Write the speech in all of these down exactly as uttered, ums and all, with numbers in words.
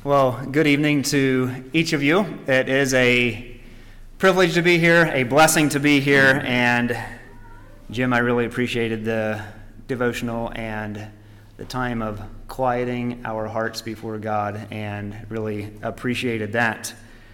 Well, good evening to each of you. It is a privilege to be here, a blessing to be here, and Jim, I really appreciated the devotional and the time of quieting our hearts before God, and really appreciated that.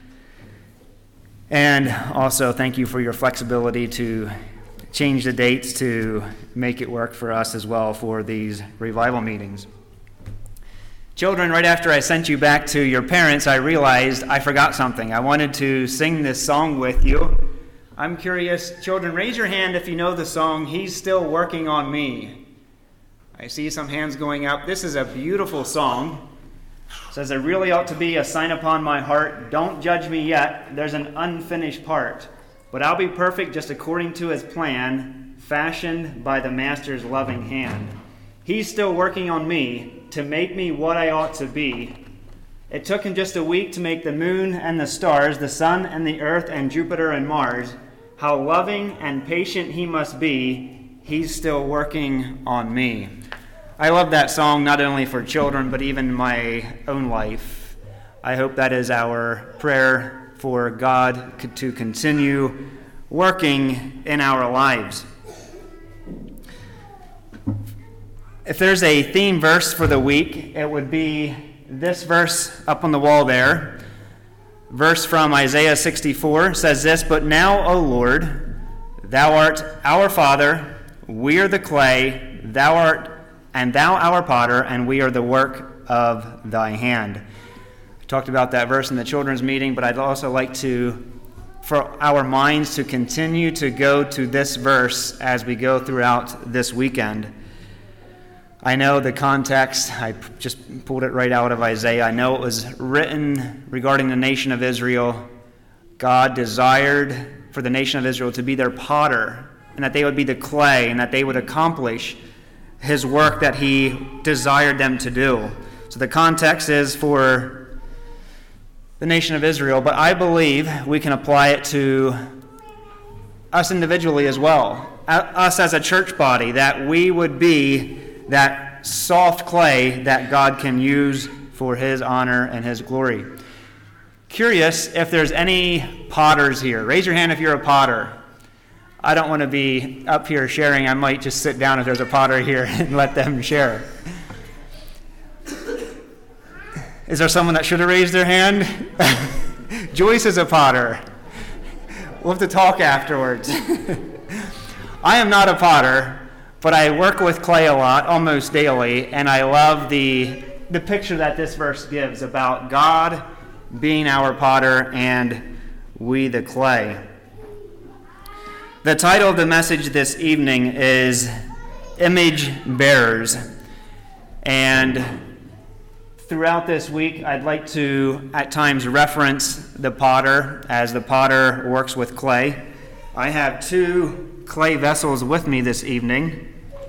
And also, thank you for your flexibility to change the dates to make it work for us as well for these revival meetings. Children, right after I sent you back to your parents, I realized I forgot something. I wanted to sing this song with you. I'm curious, children, raise your hand if you know the song, He's Still Working on Me. I see some hands going up. This is a beautiful song. It says, there really ought to be a sign upon my heart. Don't judge me yet. There's an unfinished part. But I'll be perfect just according to His plan, fashioned by the Master's loving hand. He's still working on me to make me what I ought to be. It took Him just a week to make the moon and the stars, the sun and the earth and Jupiter and Mars. How loving and patient He must be. He's still working on me. I love that song not only for children, but even my own life. I hope that is our prayer for God to continue working in our lives. If there's a theme verse for the week, it would be this verse up on the wall there. Verse from Isaiah sixty-four says this, But now, O Lord, Thou art our Father, we are the clay, Thou art, and Thou our potter, and we are the work of Thy hand. I talked about that verse in the children's meeting, but I'd also like to, for our minds to continue to go to this verse as we go throughout this weekend. I know the context, I just pulled it right out of Isaiah. I know it was written regarding the nation of Israel. God desired for the nation of Israel to be their potter, and that they would be the clay, and that they would accomplish His work that He desired them to do. So the context is for the nation of Israel, but I believe we can apply it to us individually as well, us as a church body, that we would be that soft clay that God can use for His honor and His glory. Curious if there's any potters here. Raise your hand if you're a potter. I don't want to be up here sharing. I might just sit down if there's a potter here and let them share. Is there someone that should have raised their hand? Joyce is a potter. We'll have to talk afterwards. I am not a potter, but I work with clay a lot, almost daily, and I love the the picture that this verse gives about God being our potter and we the clay. The title of the message this evening is Image Bearers. And throughout this week, I'd like to at times reference the potter as the potter works with clay. I have two clay vessels with me this evening.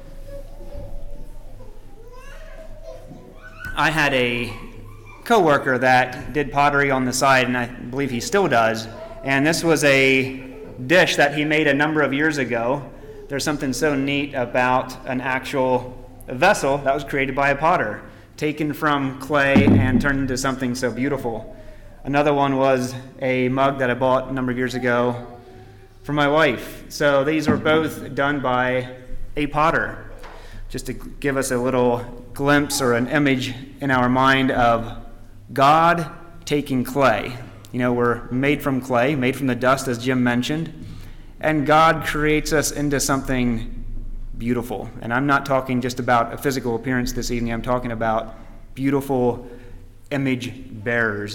I had a coworker that did pottery on the side, and I believe he still does. And this was a dish that he made a number of years ago. There's something so neat about an actual vessel that was created by a potter, taken from clay and turned into something so beautiful. Another one was a mug that I bought a number of years ago for my wife. So these were both done by a potter, just to give us a little glimpse or an image in our mind of God taking clay. You know, we're made from clay, made from the dust, as Jim mentioned, and God creates us into something beautiful. And I'm not talking just about a physical appearance this evening. I'm talking about beautiful image bearers.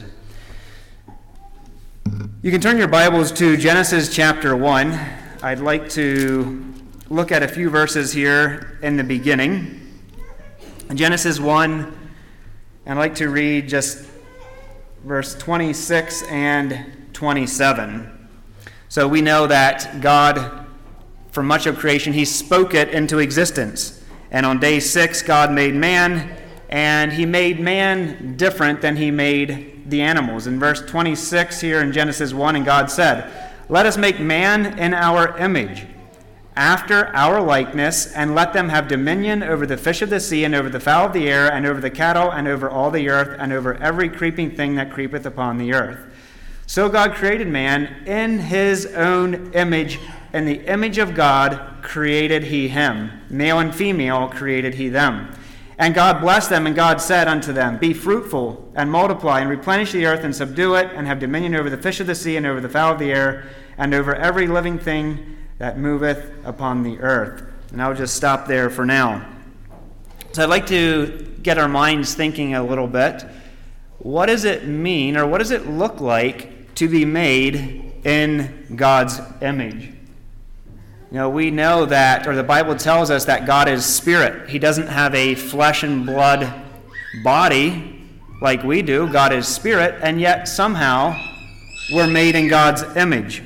You can turn your Bibles to Genesis chapter one. I'd like to look at a few verses here in the beginning. Genesis one, and I'd like to read just verse twenty-six and twenty-seven. So we know that God, for much of creation, He spoke it into existence. And on day six, God made man, and He made man different than He made the animals. In verse twenty-six here in Genesis one, and God said, Let us make man in our image, after our likeness, and let them have dominion over the fish of the sea, and over the fowl of the air, and over the cattle, and over all the earth, and over every creeping thing that creepeth upon the earth. So God created man in his own image. In the image of God created he him. Male and female created he them. And God blessed them, and God said unto them, Be fruitful, and multiply, and replenish the earth, and subdue it, and have dominion over the fish of the sea, and over the fowl of the air, and over every living thing that moveth upon the earth. And I'll just stop there for now. So I'd like to get our minds thinking a little bit. What does it mean, or what does it look like to be made in God's image? You know, we know that, or the Bible tells us that God is spirit. He doesn't have a flesh and blood body like we do. God is spirit, and yet somehow we're made in God's image.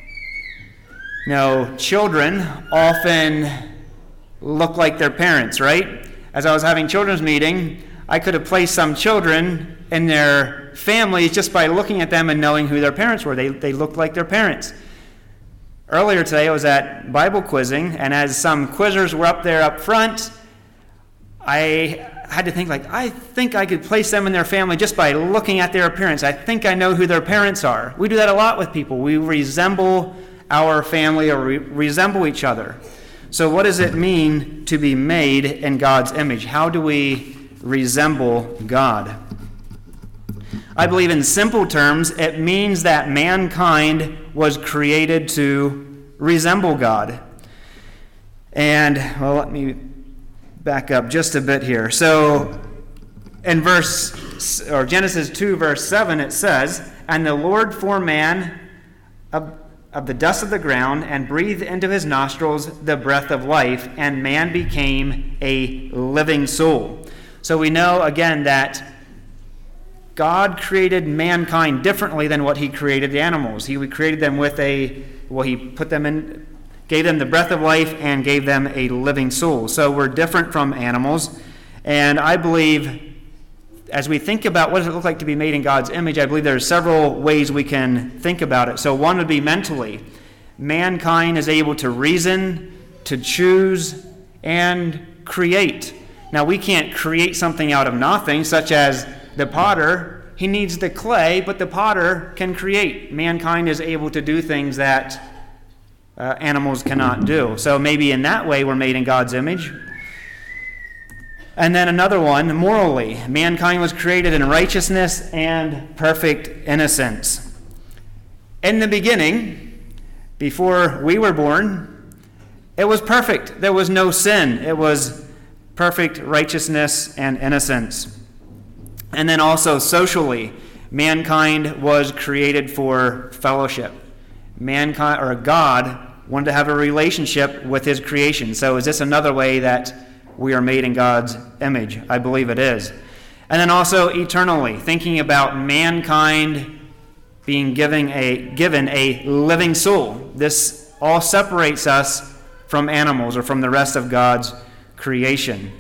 You know, children often look like their parents, right? As I was having children's meeting, I could have placed some children in their families just by looking at them and knowing who their parents were. They, they looked like their parents. Earlier today, I was at Bible quizzing, and as some quizzers were up there up front, I had to think, like, I think I could place them in their family just by looking at their appearance. I think I know who their parents are. We do that a lot with people. We resemble our family or re- resemble each other. So what does it mean to be made in God's image? How do we resemble God? I believe in simple terms, it means that mankind was created to resemble God. And, well, let me back up just a bit here. So, in verse, or Genesis two, verse seven, it says, And the Lord formed man of, of the dust of the ground, and breathed into his nostrils the breath of life, and man became a living soul. So we know, again, that God created mankind differently than what he created the animals. He created them with a, well, he put them in, gave them the breath of life and gave them a living soul. So we're different from animals. And I believe, as we think about what does it look like to be made in God's image, I believe there are several ways we can think about it. So one would be mentally. Mankind is able to reason, to choose, and create. Now, we can't create something out of nothing, such as the potter. He needs the clay, but the potter can create. Mankind is able to do things that uh, animals cannot do. So maybe in that way we're made in God's image. And then another one, morally. Mankind was created in righteousness and perfect innocence. In the beginning, before we were born, it was perfect. There was no sin. It was perfect righteousness and innocence. And then also socially, mankind was created for fellowship. Mankind, or God, wanted to have a relationship with his creation. So is this another way that we are made in God's image? I believe it is. And then also eternally, thinking about mankind being given a, given a living soul. This all separates us from animals or from the rest of God's creation.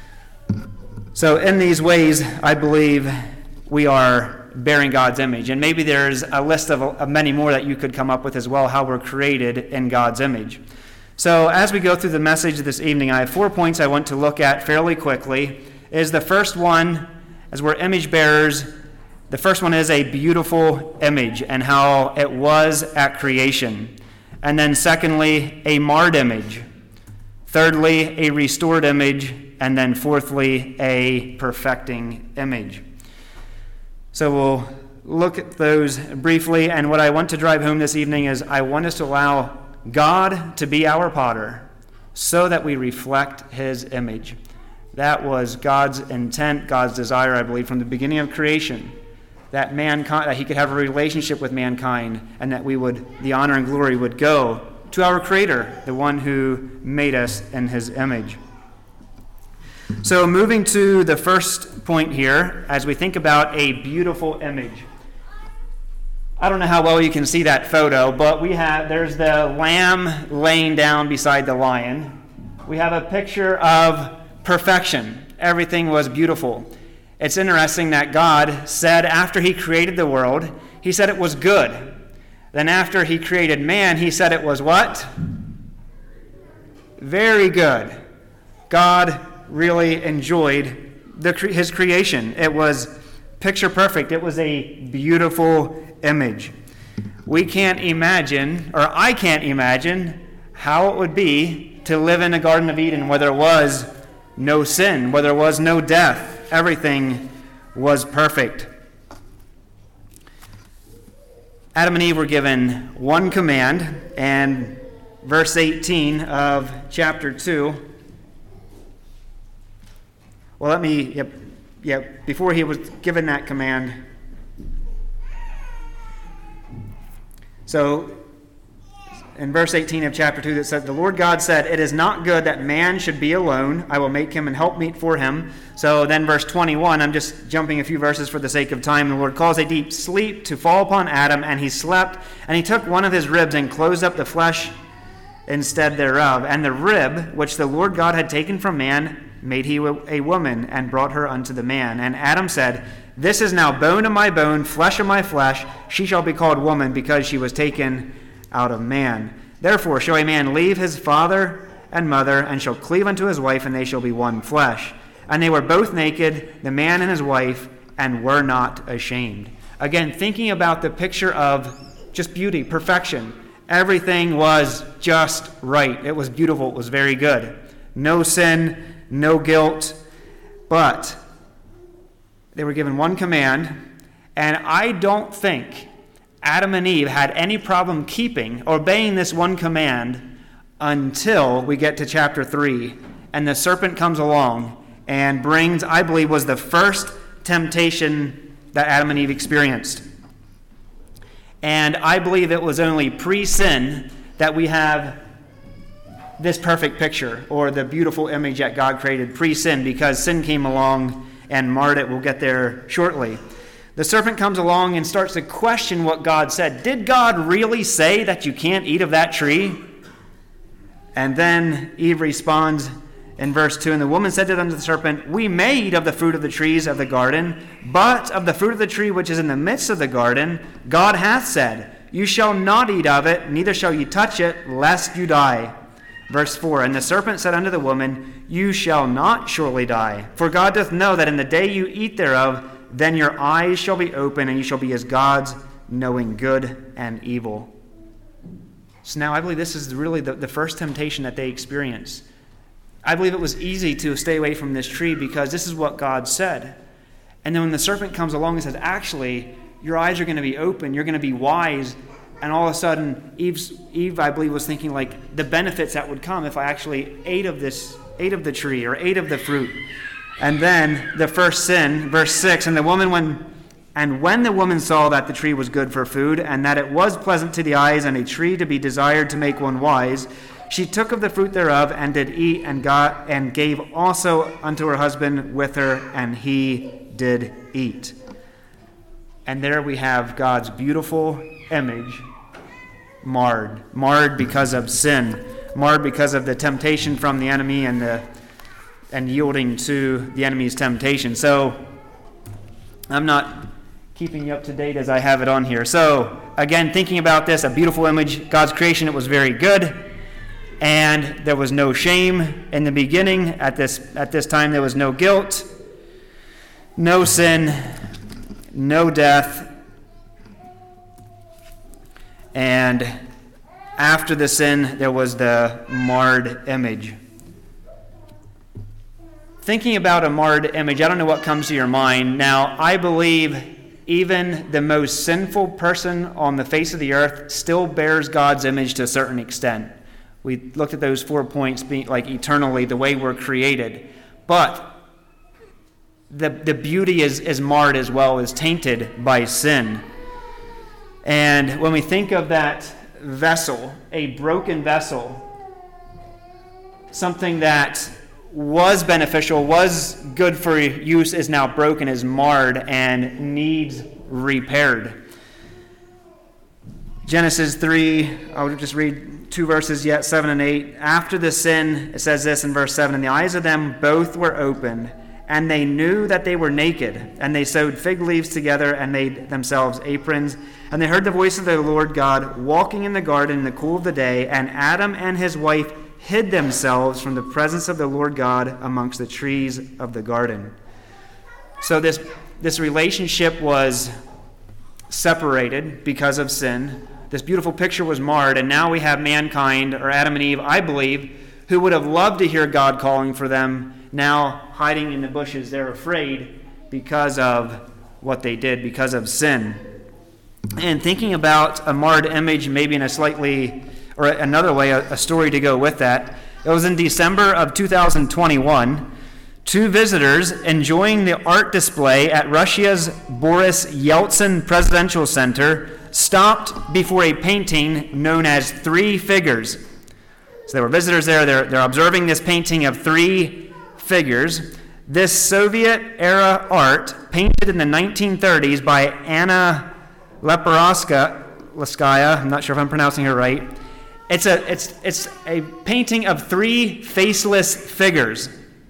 So in these ways, I believe we are bearing God's image. And maybe there's a list of, of many more that you could come up with as well, how we're created in God's image. So as we go through the message this evening, I have four points I want to look at fairly quickly. Is the first one, as we're image bearers, the first one is a beautiful image and how it was at creation. And then secondly, a marred image. Thirdly, a restored image. And then fourthly, a perfecting image. So we'll look at those briefly. And what I want to drive home this evening is I want us to allow God to be our potter so that we reflect his image. That was God's intent, God's desire, I believe, from the beginning of creation, that mankind, that he could have a relationship with mankind, and that we would, the honor and glory would go to our Creator, the one who made us in his image. So moving to the first point here, as we think about a beautiful image. I don't know how well you can see that photo, but we have, there's the lamb laying down beside the lion. We have a picture of perfection. Everything was beautiful. It's interesting that God said after he created the world, he said it was good. Then after he created man, he said it was what? very good. God really enjoyed the, his creation. It was picture perfect. It was a beautiful image. We can't imagine, or I can't imagine, how it would be to live in the Garden of Eden where there was no sin, where there was no death. Everything was perfect. Adam and Eve were given one command, and verse eighteen of chapter two. Well, let me, yep, yep, before he was given that command. So, in verse eighteen of chapter two, that said, "The Lord God said, it is not good that man should be alone. I will make him an helpmeet for him." So then verse twenty-one, I'm just jumping a few verses for the sake of time. "The Lord caused a deep sleep to fall upon Adam, and he slept. And he took one of his ribs and closed up the flesh instead thereof. And the rib which the Lord God had taken from man made he a woman, and brought her unto the man. And Adam said, This is now bone of my bone, flesh of my flesh. She shall be called woman, because she was taken out of man. Therefore shall a man leave his father and mother, and shall cleave unto his wife, and they shall be one flesh. And they were both naked, the man and his wife, and were not ashamed." Again, thinking about the picture of just beauty, perfection. Everything was just right. It was beautiful. It was very good. No sin, no guilt. But they were given one command, and I don't think Adam and Eve had any problem keeping, obeying this one command until we get to chapter three. And the serpent comes along and brings, I believe, was the first temptation that Adam and Eve experienced. And I believe it was only pre-sin that we have this perfect picture, or the beautiful image that God created pre-sin, because sin came along and marred it. We'll get there shortly. The serpent comes along and starts to question what God said. Did God really say that you can't eat of that tree? And then Eve responds in verse two, "And the woman said unto the serpent, We may eat of the fruit of the trees of the garden, but of the fruit of the tree which is in the midst of the garden, God hath said, You shall not eat of it, neither shall ye touch it, lest you die." Verse four, "And the serpent said unto the woman, You shall not surely die. For God doth know that in the day you eat thereof, then your eyes shall be open, and you shall be as gods, knowing good and evil." So now I believe this is really the, the first temptation that they experience. I believe it was easy to stay away from this tree because this is what God said. And then when the serpent comes along and says, actually, your eyes are going to be open, you're going to be wise, and all of a sudden, Eve's, Eve, I believe, was thinking like the benefits that would come if I actually ate of this, ate of the tree or ate of the fruit. And then the first sin, verse six, and the woman when and when the woman saw that the tree was good for food, and that it was pleasant to the eyes, and a tree to be desired to make one wise, she took of the fruit thereof, and did eat, and got and gave also unto her husband with her, and he did eat. And there we have God's beautiful image marred, marred because of sin, marred because of the temptation from the enemy and the and yielding to the enemy's temptation. So I'm not keeping you up to date as I have it on here. So again, thinking about this, a beautiful image, God's creation, it was very good, and there was no shame in the beginning. At this at this time, there was no guilt, no sin, no death, and after the sin, there was the marred image. Thinking about a marred image, I don't know what comes to your mind. Now, I believe even the most sinful person on the face of the earth still bears God's image to a certain extent. We looked at those four points being like eternally, the way we're created. But the, the beauty is, is marred as well, is tainted by sin. And when we think of that vessel, a broken vessel, something that was beneficial, was good for use, is now broken, is marred, and needs repaired. Genesis three, I'll just read two verses yet, seven and eight. After the sin, it says this in verse seven, "And the eyes of them both were opened, and they knew that they were naked, and they sewed fig leaves together and made themselves aprons. And they heard the voice of the Lord God walking in the garden in the cool of the day, and Adam and his wife hid themselves from the presence of the Lord God amongst the trees of the garden. So this, this relationship was separated because of sin. This beautiful picture was marred, and now we have mankind, or Adam and Eve, I believe, who would have loved to hear God calling for them, now hiding in the bushes. They're afraid because of what they did, because of sin. And thinking about a marred image, maybe in a slightly, or another way, a, a story to go with that. It was in December of two thousand twenty-one. Two visitors enjoying the art display at Russia's Boris Yeltsin Presidential Center stopped before a painting known as Three Figures. So there were visitors there. They're, they're observing this painting of three figures. This Soviet-era art, painted in the nineteen thirties by Anna Leporskaya, I'm not sure if I'm pronouncing her right. It's a, it's, it's a painting of three faceless figures.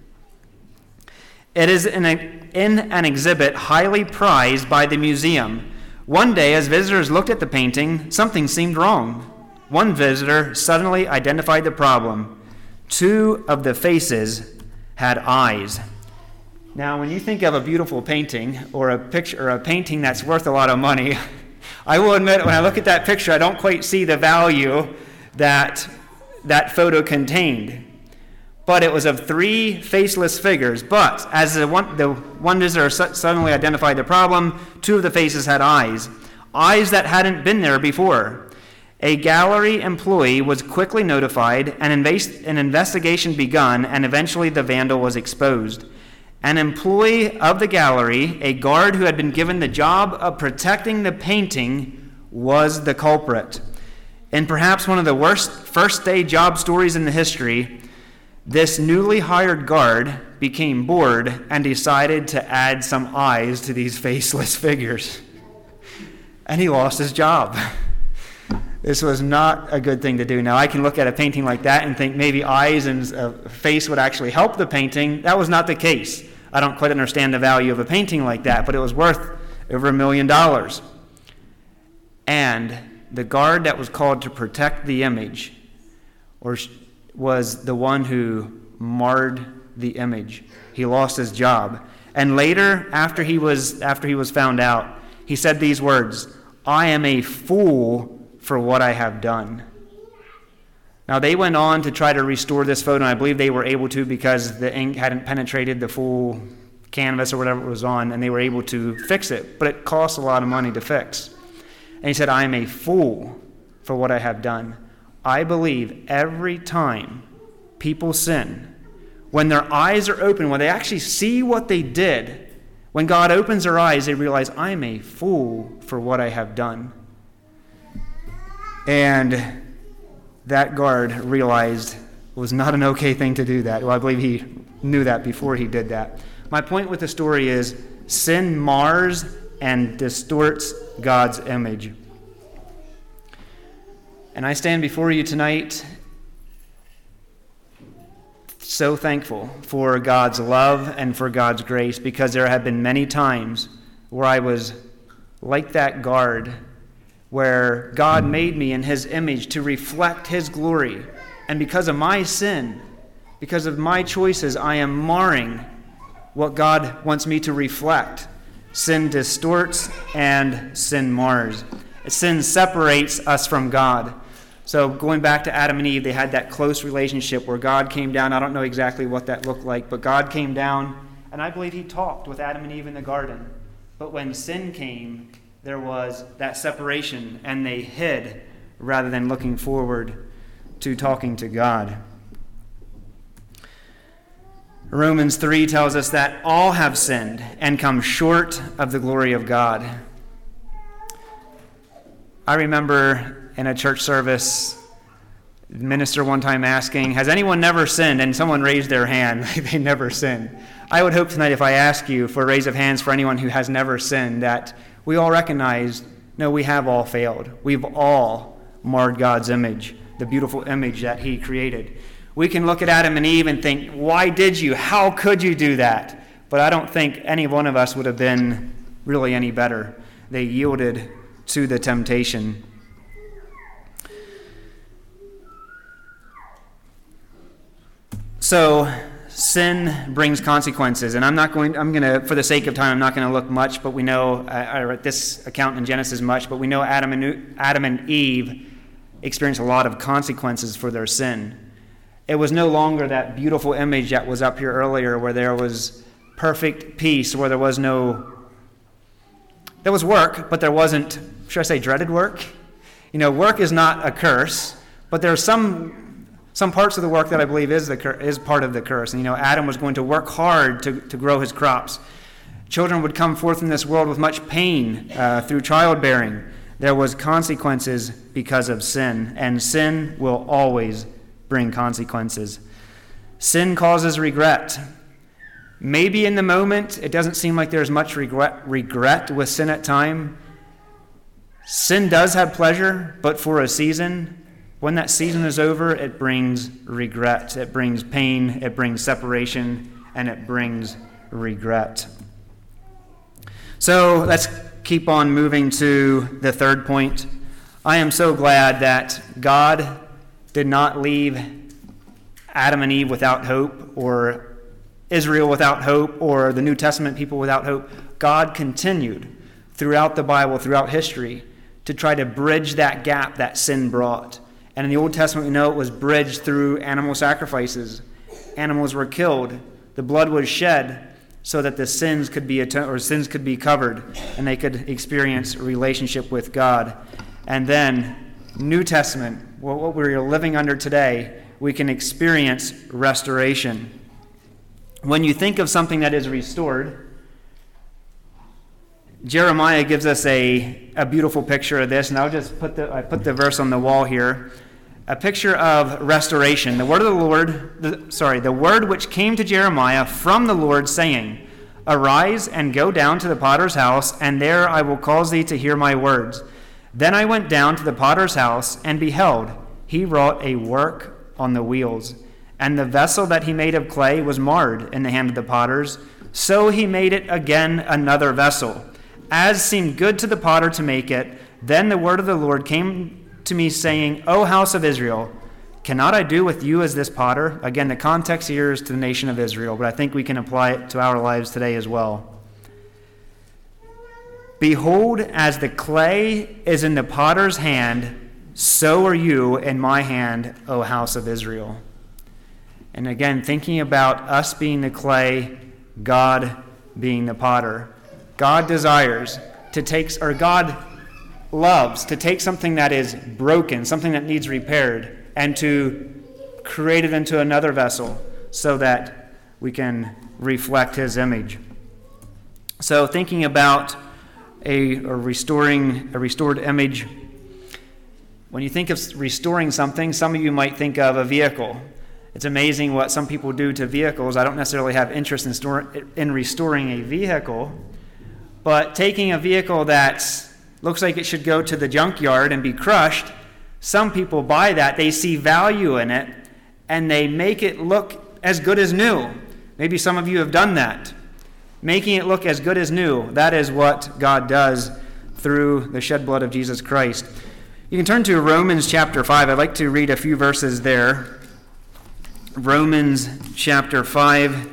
It is in, a, in an exhibit highly prized by the museum. One day, as visitors looked at the painting, something seemed wrong. One visitor suddenly identified the problem. Two of the faces had eyes. Now, when you think of a beautiful painting or a picture or a painting that's worth a lot of money, I will admit when I look at that picture, I don't quite see the value that that photo contained. But it was of three faceless figures. But as the one, the one visitor su- suddenly identified the problem, two of the faces had eyes. Eyes that hadn't been there before. A gallery employee was quickly notified, and invas- an investigation begun, and eventually the vandal was exposed. An employee of the gallery, a guard who had been given the job of protecting the painting, was the culprit. In perhaps one of the worst first-day job stories in the history, this newly hired guard became bored and decided to add some eyes to these faceless figures. And he lost his job. This was not a good thing to do. Now, I can look at a painting like that and think maybe eyes and a face would actually help the painting. That was not the case. I don't quite understand the value of a painting like that, but it was worth over a million dollars. And the guard that was called to protect the image or was the one who marred the image. He lost his job. And later, after he was after he was found out, he said these words, "I am a fool for what I have done." Now, they went on to try to restore this photo, and I believe they were able to because the ink hadn't penetrated the full canvas or whatever it was on, and they were able to fix it. But it cost a lot of money to fix. And he said, "I am a fool for what I have done." I believe every time people sin, when their eyes are open, when they actually see what they did, when God opens their eyes, they realize, I am a fool for what I have done. And that guard realized it was not an okay thing to do that. Well, I believe he knew that before he did that. My point with the story is sin mars and distorts God's image. And I stand before you tonight so thankful for God's love and for God's grace, because there have been many times where I was like that guard, where God made me in his image to reflect his glory. And because of my sin, because of my choices, I am marring what God wants me to reflect. Sin distorts and sin mars. Sin separates us from God. So going back to Adam and Eve, they had that close relationship where God came down. I don't know exactly what that looked like, but God came down, and I believe he talked with Adam and Eve in the garden. But when sin came, there was that separation, and they hid rather than looking forward to talking to God. Romans three tells us that all have sinned and come short of the glory of God. I remember in a church service, the minister one time asking, has anyone never sinned? And someone raised their hand. They never sinned. I would hope tonight, if I ask you for a raise of hands for anyone who has never sinned, that we all recognize, no, we have all failed. We've all marred God's image, the beautiful image that he created. We can look at Adam and Eve and think, why did you? How could you do that? But I don't think any one of us would have been really any better. They yielded to the temptation. So sin brings consequences, and I'm not going. I'm going to, for the sake of time, I'm not going to look much. But we know, I read this account in Genesis much. But we know Adam and Adam and Eve experienced a lot of consequences for their sin. It was no longer that beautiful image that was up here earlier, where there was perfect peace, where there was no. There was work, but there wasn't. Should I say dreaded work? You know, work is not a curse, but there are some. Some parts of the work that I believe is the cur- is part of the curse. And, you know, Adam was going to work hard to, to grow his crops. Children would come forth in this world with much pain uh, through childbearing. There was consequences because of sin, and sin will always bring consequences. Sin causes regret. Maybe in the moment it doesn't seem like there's much regret, regret with sin at time. Sin does have pleasure, but for a season. When that season is over, it brings regret, it brings pain, it brings separation, and it brings regret. So let's keep on moving to the third point. I am so glad that God did not leave Adam and Eve without hope, or Israel without hope, or the New Testament people without hope. God continued throughout the Bible, throughout history, to try to bridge that gap that sin brought. And in the Old Testament, we know it was bridged through animal sacrifices. Animals were killed. The blood was shed so that the sins could be aton- or sins could be covered, and they could experience a relationship with God. And then, New Testament, what we're living under today, we can experience restoration. When you think of something that is restored, Jeremiah gives us a, a beautiful picture of this, and I'll just put the I put the verse on the wall here. A picture of restoration. The word of the Lord, the, sorry, the word which came to Jeremiah from the Lord, saying, "Arise and go down to the potter's house, and there I will cause thee to hear my words." Then I went down to the potter's house, and beheld, he wrought a work on the wheels, and the vessel that he made of clay was marred in the hand of the potters. So he made it again another vessel, as seemed good to the potter to make it. Then the word of the Lord came to me, saying, O house of Israel, cannot I do with you as this potter? Again, the context here is to the nation of Israel, but I think we can apply it to our lives today as well. Behold, as the clay is in the potter's hand, so are you in my hand, O house of Israel. And again, thinking about us being the clay, God being the potter. God desires to take, or God loves to take something that is broken, something that needs repaired, and to create it into another vessel so that we can reflect his image. So thinking about a, a restoring a restored image, when you think of restoring something, some of you might think of a vehicle. It's amazing what some people do to vehicles. I don't necessarily have interest in, store, in restoring a vehicle, but taking a vehicle that looks like it should go to the junkyard and be crushed, some people buy that, they see value in it, and they make it look as good as new. Maybe some of you have done that. Making it look as good as new, that is what God does through the shed blood of Jesus Christ. You can turn to Romans chapter five. I'd like to read a few verses there. Romans chapter five.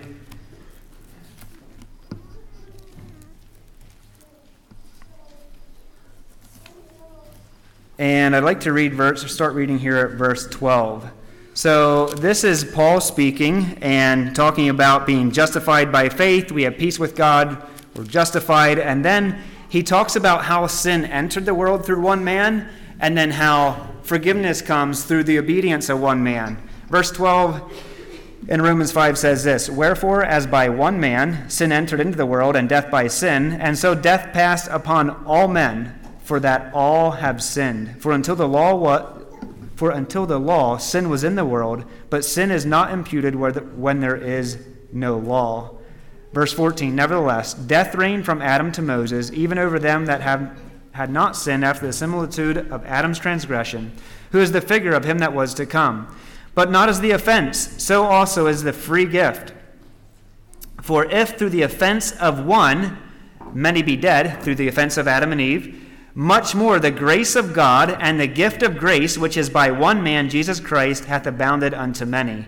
And I'd like to read verse, start reading here at verse twelve. So this is Paul speaking and talking about being justified by faith. We have peace with God. We're justified. And then he talks about how sin entered the world through one man, and then how forgiveness comes through the obedience of one man. Verse twelve in Romans five says this, "Wherefore, as by one man sin entered into the world, and death by sin, and so death passed upon all men, for that all have sinned. For until the law what, for until the law, sin was in the world, but sin is not imputed where the, when there is no law." Verse fourteen, "Nevertheless, death reigned from Adam to Moses, even over them that have had not sinned after the similitude of Adam's transgression, who is the figure of him that was to come. But not as the offense, so also is the free gift. For if through the offense of one many be dead, through the offense of Adam and Eve, much more the grace of God and the gift of grace, which is by one man, Jesus Christ, hath abounded unto many.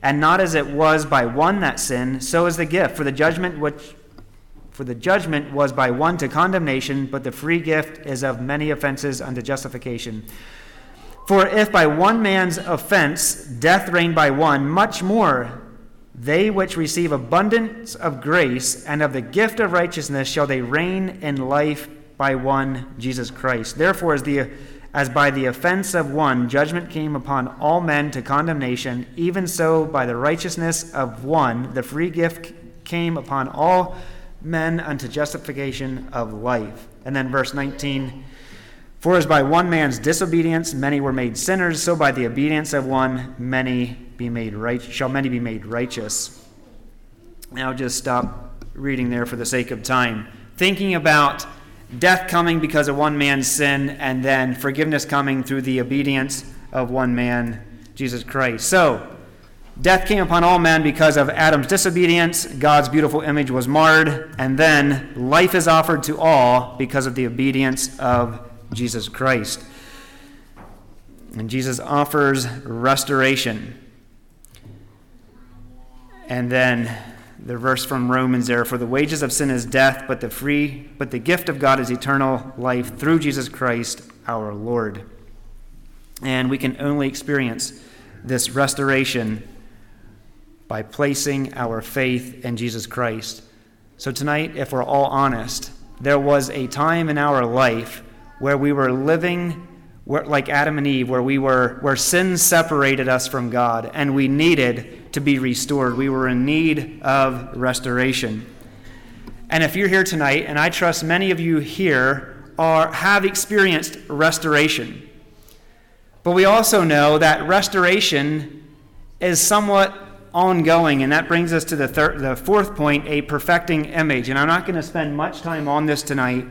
And not as it was by one that sinned, so is the gift. For the judgment which for the judgment was by one to condemnation, but the free gift is of many offenses unto justification. For if by one man's offense death reigned by one, much more they which receive abundance of grace and of the gift of righteousness shall they reign in life by one, Jesus Christ. Therefore, as the as by the offense of one judgment came upon all men to condemnation, even so by the righteousness of one the free gift came upon all men unto justification of life. And then verse nineteen, for as by one man's disobedience many were made sinners, so by the obedience of one many be made right shall many be made righteous. Now I'll just stop reading there for the sake of time. Thinking about death coming because of one man's sin, and then forgiveness coming through the obedience of one man, Jesus Christ. So, death came upon all men because of Adam's disobedience. God's beautiful image was marred. And then life is offered to all because of the obedience of Jesus Christ. And Jesus offers restoration. And then the verse from Romans there, for the wages of sin is death, but the free, but the gift of God is eternal life through Jesus Christ our Lord. And we can only experience this restoration by placing our faith in Jesus Christ. So tonight, if we're all honest, there was a time in our life where we were living where, like Adam and Eve, where we were, where sin separated us from God, and we needed to be restored. We were in need of restoration. And if you're here tonight, and I trust many of you here are have experienced restoration, but we also know that restoration is somewhat ongoing, and that brings us to the third, the fourth point, a perfecting image. And I'm not going to spend much time on this tonight,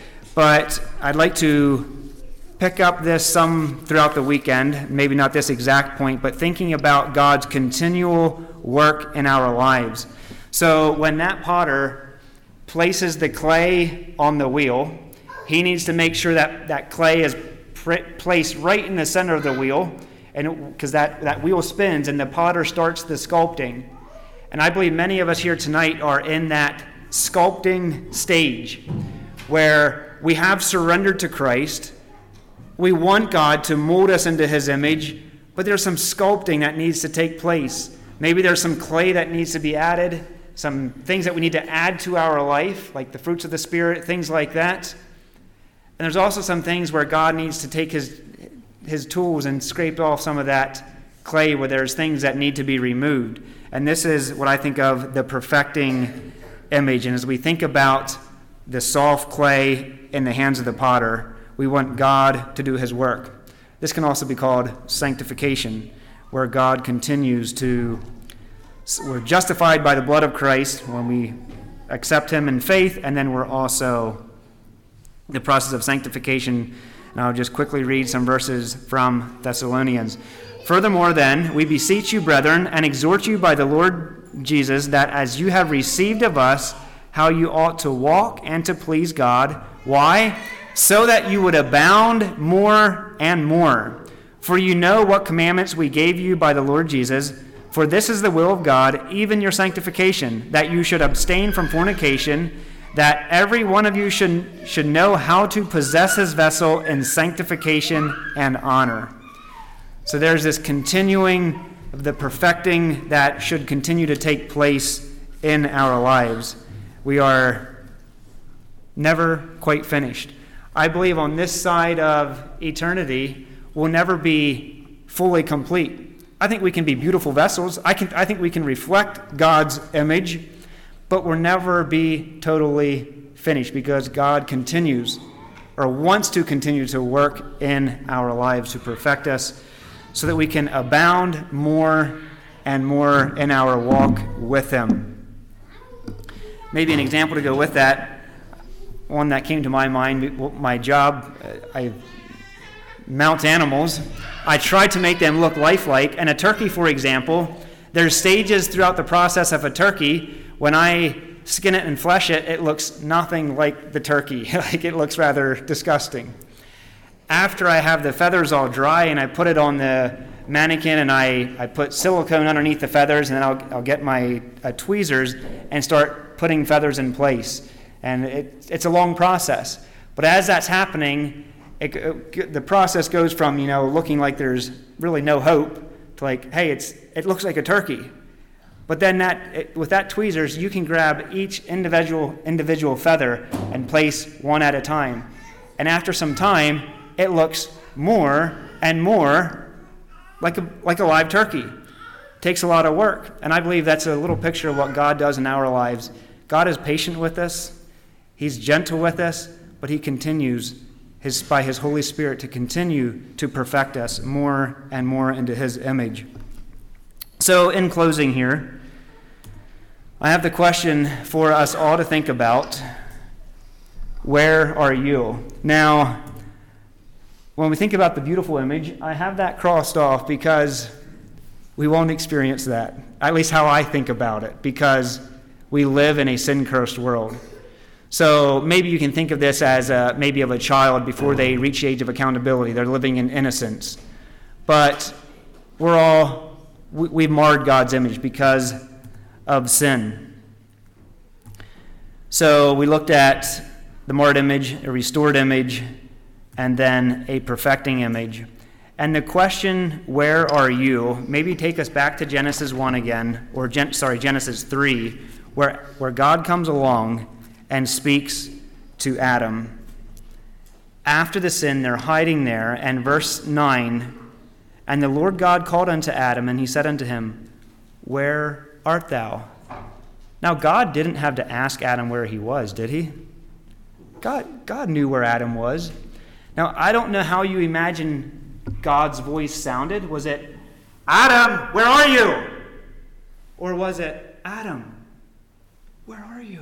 but I'd like to pick up this some throughout the weekend, maybe not this exact point, but thinking about God's continual work in our lives. So when that potter places the clay on the wheel, he needs to make sure that that clay is pr- placed right in the center of the wheel, and because that, that wheel spins and the potter starts the sculpting. And I believe many of us here tonight are in that sculpting stage where we have surrendered to Christ. We want God to mold us into his image, but there's some sculpting that needs to take place. Maybe there's some clay that needs to be added, some things that we need to add to our life, like the fruits of the Spirit, things like that. And there's also some things where God needs to take his his tools and scrape off some of that clay where there's things that need to be removed. And this is what I think of the perfecting image. And as we think about the soft clay in the hands of the potter, we want God to do his work. This can also be called sanctification, where God continues to, we're justified by the blood of Christ when we accept him in faith, and then we're also the process of sanctification. And I'll just quickly read some verses from Thessalonians. Furthermore, then, we beseech you, brethren, and exhort you by the Lord Jesus, that as you have received of us how you ought to walk and to please God. Why? So that you would abound more and more. For you know what commandments we gave you by the Lord Jesus. For this is the will of God, even your sanctification, that you should abstain from fornication, that every one of you should, should know how to possess his vessel in sanctification and honor. So there's this continuing of the perfecting that should continue to take place in our lives. We are never quite finished. I believe on this side of eternity, we'll never be fully complete. I think we can be beautiful vessels. I can. I think we can reflect God's image, but we'll never be totally finished because God continues or wants to continue to work in our lives to perfect us so that we can abound more and more in our walk with him. Maybe an example to go with that, one that came to my mind, my job, I mount animals. I try to make them look lifelike. And a turkey, for example, there's stages throughout the process of a turkey. When I skin it and flesh it, it looks nothing like the turkey. Like it looks rather disgusting. After I have the feathers all dry and I put it on the mannequin and I, I put silicone underneath the feathers, and then I'll, I'll get my uh, tweezers and start putting feathers in place. And it, it's a long process. But as that's happening, it, it, the process goes from, you know, looking like there's really no hope to like, hey, it's it looks like a turkey. But then that it, with that tweezers, you can grab each individual individual feather and place one at a time. And after some time, it looks more and more like a like a live turkey. It takes a lot of work. And I believe that's a little picture of what God does in our lives. God is patient with us. He's gentle with us, but he continues his by his Holy Spirit to continue to perfect us more and more into his image. So in closing here, I have the question for us all to think about. Where are you? Now, when we think about the beautiful image, I have that crossed off because we won't experience that, at least how I think about it, because we live in a sin-cursed world. So maybe you can think of this as a, maybe of a child before they reach the age of accountability. They're living in innocence. But we're all, we, we've marred God's image because of sin. So we looked at the marred image, a restored image, and then a perfecting image. And the question, where are you, maybe take us back to Genesis one again, or Gen, sorry, Genesis three, where, where God comes along and speaks to Adam. After the sin, they're hiding there, and verse nine, and the Lord God called unto Adam, and he said unto him, where art thou? Now, God didn't have to ask Adam where he was, did he? God, God knew where Adam was. Now, I don't know how you imagine God's voice sounded. Was it, Adam, where are you? Or was it, Adam, where are you?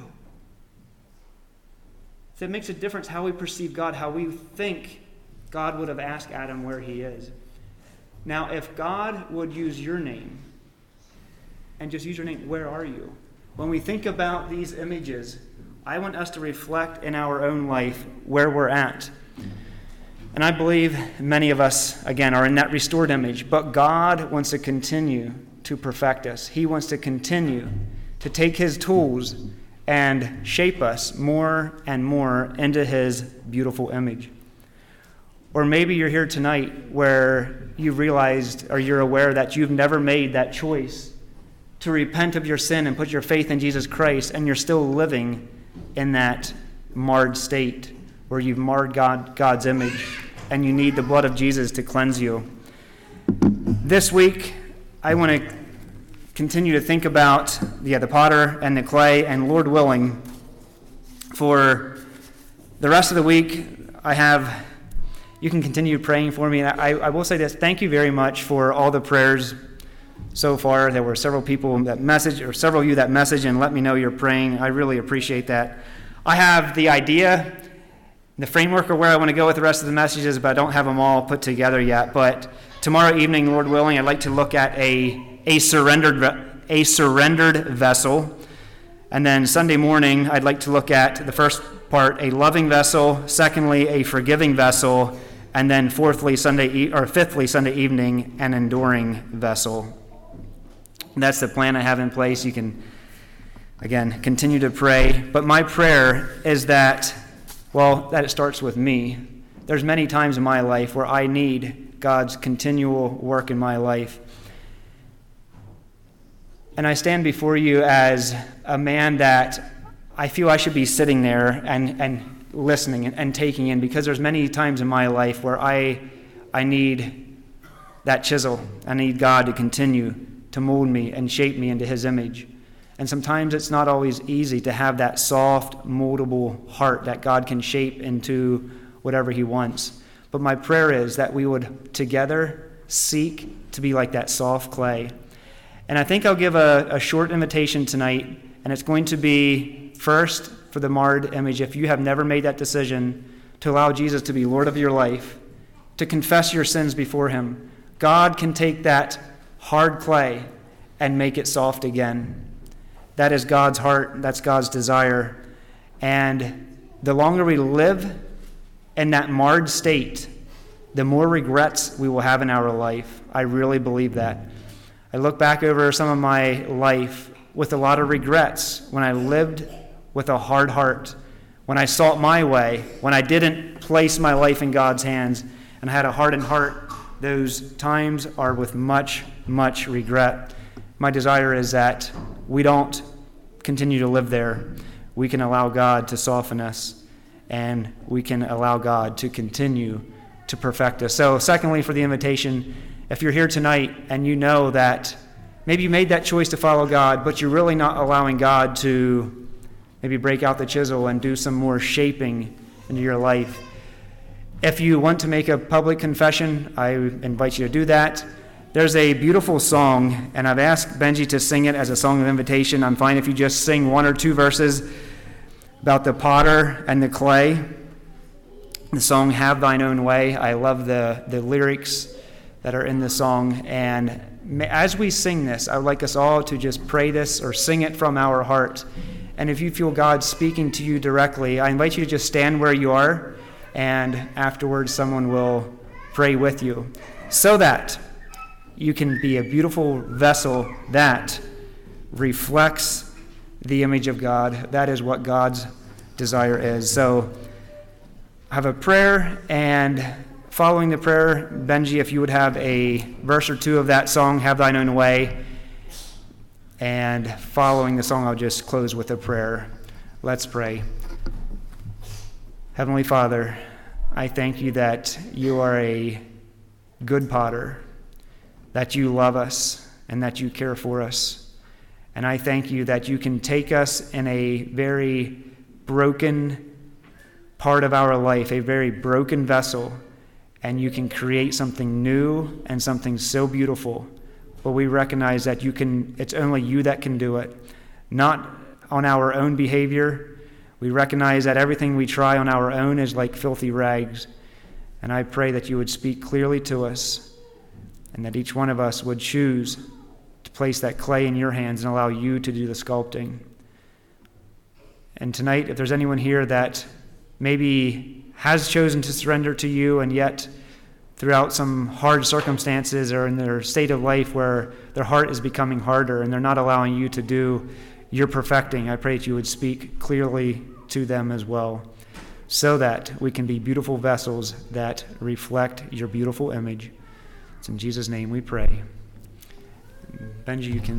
So it makes a difference how we perceive God, how we think God would have asked Adam where he is. Now, if God would use your name, and just use your name, where are you? When we think about these images, I want us to reflect in our own life where we're at. And I believe many of us, again, are in that restored image, but God wants to continue to perfect us. He wants to continue to take his tools and shape us more and more into his beautiful image. Or maybe you're here tonight where you've realized or you're aware that you've never made that choice to repent of your sin and put your faith in Jesus Christ, and you're still living in that marred state where you've marred God, God's image, and you need the blood of Jesus to cleanse you. This week, I want to continue to think about yeah, the potter and the clay, and Lord willing, for the rest of the week, I have, you can continue praying for me. And I, I will say this, thank you very much for all the prayers so far. There were several people that messaged, or several of you that messaged and let me know you're praying. I really appreciate that. I have the idea, the framework of where I want to go with the rest of the messages, but I don't have them all put together yet. But tomorrow evening, Lord willing, I'd like to look at a a surrendered a surrendered vessel. And then Sunday morning, I'd like to look at the first part, a loving vessel, secondly, a forgiving vessel, and then fourthly, Sunday e- or fifthly, Sunday evening, an enduring vessel. And that's the plan I have in place. You can, again, continue to pray. But my prayer is that, well, that it starts with me. There's many times in my life where I need God's continual work in my life. And I stand before you as a man that I feel I should be sitting there and, and listening and, and taking in, because there's many times in my life where I I need that chisel. I need God to continue to mold me and shape me into his image. And sometimes it's not always easy to have that soft, moldable heart that God can shape into whatever he wants. But my prayer is that we would together seek to be like that soft clay. And I think I'll give a, a short invitation tonight, and it's going to be first for the marred image. If you have never made that decision to allow Jesus to be Lord of your life, to confess your sins before him, God can take that hard clay and make it soft again. That is God's heart. That's God's desire. And the longer we live in that marred state, the more regrets we will have in our life. I really believe that. I look back over some of my life with a lot of regrets when I lived with a hard heart, when I saw it my way, when I didn't place my life in God's hands and I had a hardened heart. Those times are with much, much regret. My desire is that we don't continue to live there. We can allow God to soften us, and we can allow God to continue to perfect us. So secondly, for the invitation, if you're here tonight and you know that maybe you made that choice to follow God, but you're really not allowing God to maybe break out the chisel and do some more shaping into your life. If you want to make a public confession, I invite you to do that. There's a beautiful song, and I've asked Benji to sing it as a song of invitation. I'm fine if you just sing one or two verses about the potter and the clay. The song, Have Thine Own Way. I love the, the lyrics that are in the song. And as we sing this, I would like us all to just pray this or sing it from our heart. And if you feel God speaking to you directly, I invite you to just stand where you are, and afterwards someone will pray with you, so that you can be a beautiful vessel that reflects the image of God. That is what God's desire is. So I have a prayer, and following the prayer, Benji, if you would have a verse or two of that song, Have Thine Own Way. And following the song, I'll just close with a prayer. Let's pray. Heavenly Father, I thank you that you are a good potter, that you love us, and that you care for us. And I thank you that you can take us in a very broken part of our life, a very broken vessel, and you can create something new and something so beautiful. But we recognize that you can, it's only you that can do it, not on our own behavior. We recognize that everything we try on our own is like filthy rags. And I pray that you would speak clearly to us, and that each one of us would choose to place that clay in your hands and allow you to do the sculpting. And tonight, if there's anyone here that maybe has chosen to surrender to you, and yet throughout some hard circumstances or in their state of life where their heart is becoming harder and they're not allowing you to do your perfecting, I pray that you would speak clearly to them as well, so that we can be beautiful vessels that reflect your beautiful image. It's in Jesus' name we pray. Benji, you can